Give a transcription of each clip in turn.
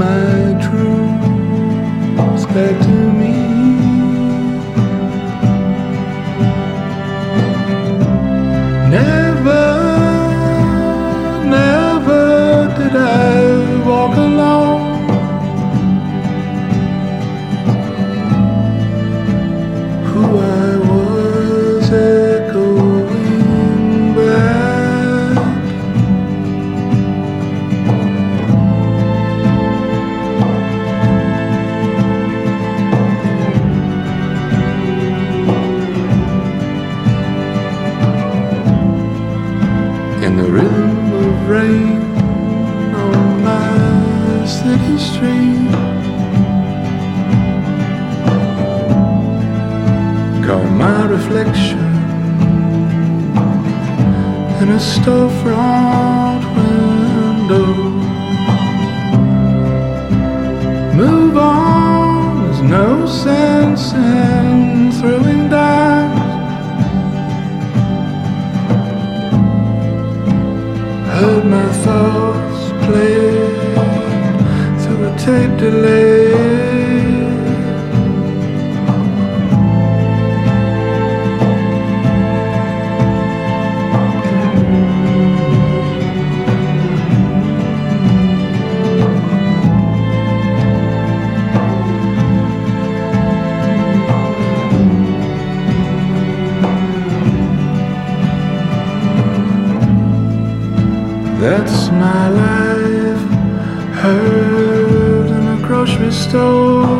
my truth back to me. Never, never did I walk alone. Who I was echoing back. In the rhythm of rain on my city street, caught my reflection in a storefront window. Move on, there's no sense in throwing dimes. Heard my thoughts played through a tape delay. That's my life, heard in a grocery store.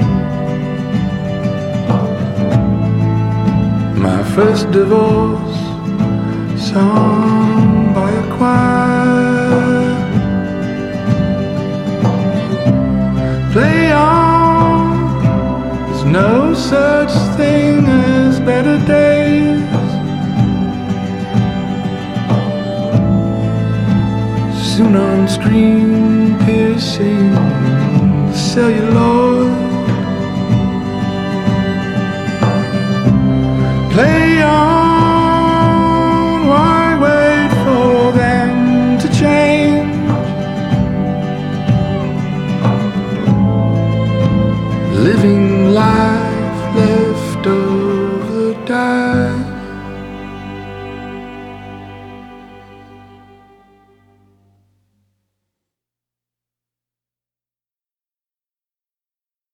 My first divorce, sung by a choir. Play on, there's no such thing as better days. Soon on screen, piercing the celluloid. Play on.